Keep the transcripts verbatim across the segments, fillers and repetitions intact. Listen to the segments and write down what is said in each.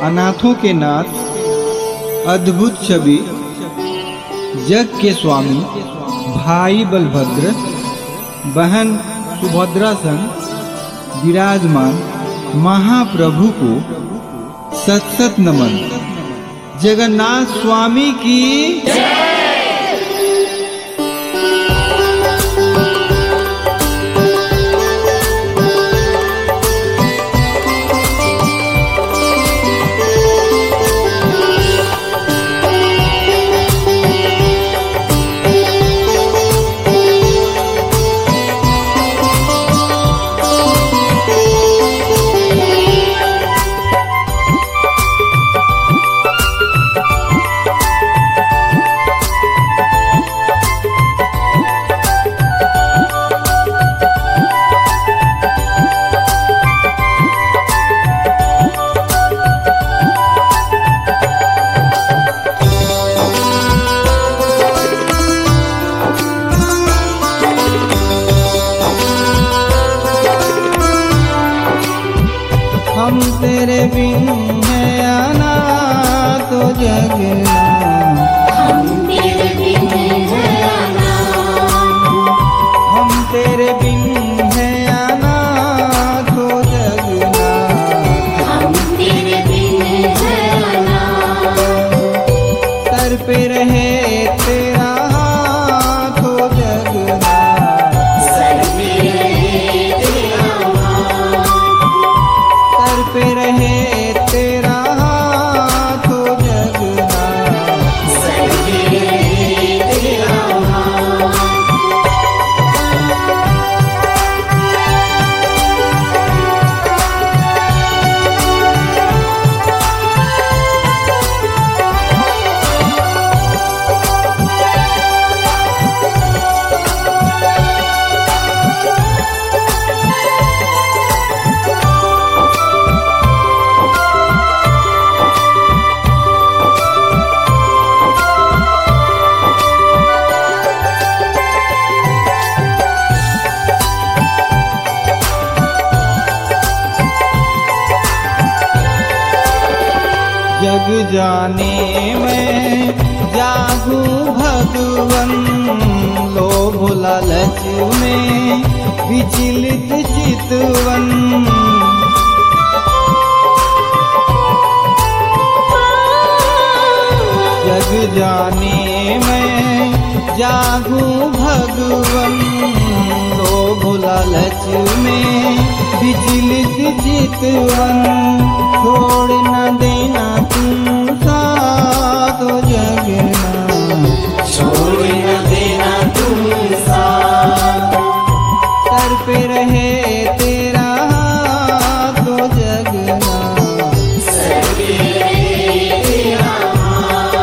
अनाथों के नाथ, अद्भुत छवि, जग के स्वामी, भाई बलभद्र, बहन सुभद्रा संग विराजमान महाप्रभु को सत सत नमन। जगन्नाथ स्वामी की हम तेरे बिन है अनाथ तो जगन्नाथ, हम तेरे बिन है अनाथ, हम तेरे बिन है अनाथ तो जगन्नाथ, हम तेरे बिन है अनाथ, सर पे रहे तेरा हाथ तो जगन्नाथ, सर पे रहे तेरा हाथ, सर पे रहे तेरा हाथ तो जगन्नाथ। सर पे रहे तेरा हाथ। जग जाने मैं जागू भगवन, लोभ लालच में विचलित चितवन। जग जाने मैं जागू भगवन, लोभ लालच में विचलित चितवन। छोड़ न देना तुम साथ तो जगन्नाथ, छोड़ न देना तुम साथ, सर पे रहे तेरा हाथ तो जगन्नाथ। सर पे रहे तेरा हाथ।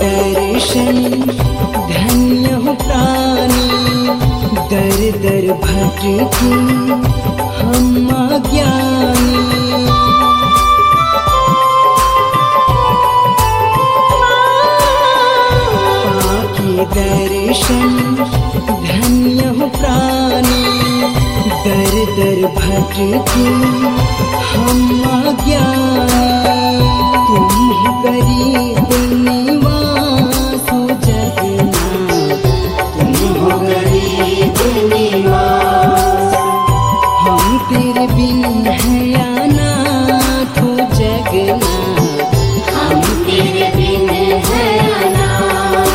दर्शन धन्य हो प्राणी, दर दर भटके हम अज्ञानी। पाके दर्शन धन्य हो प्राणी, दर दर भटके हम अज्ञानी। तुम गरीब निवास हो जगन्नाथ, तुम हो गरीब निवास। हम तेरे बिन है अनाथ हो जगन्नाथ, हम तेरे बिन है अनाथ।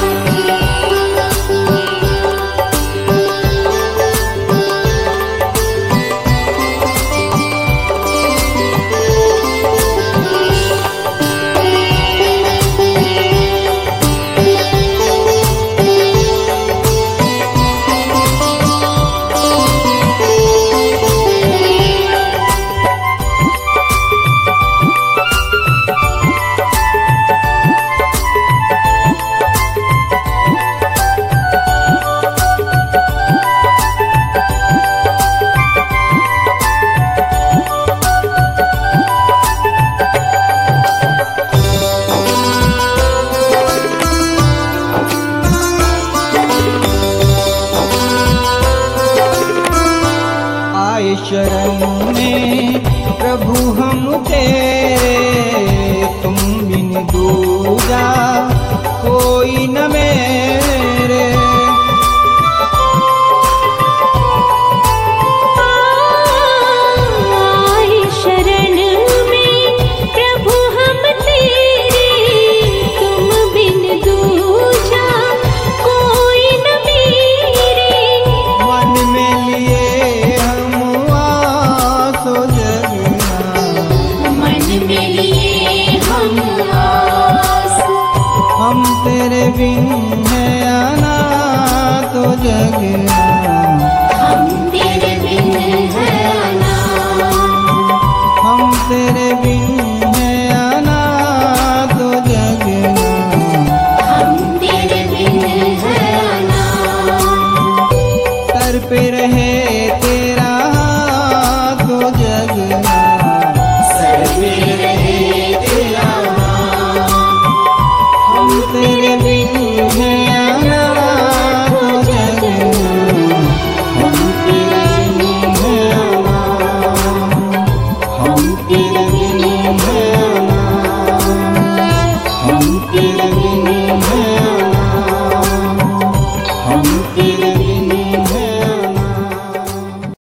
आए शरण में प्रभु हम तेरे, तुम बिन दूजा कोई न मेरे। आए शरण में प्रभु हम तेरे, तुम बिन दूजा कोई न मेरे। मन में लिए हम आसो जगन्नाथ, मन में लिए हम आस, हम तेरे बिन है अनाथ हो जगन्नाथ।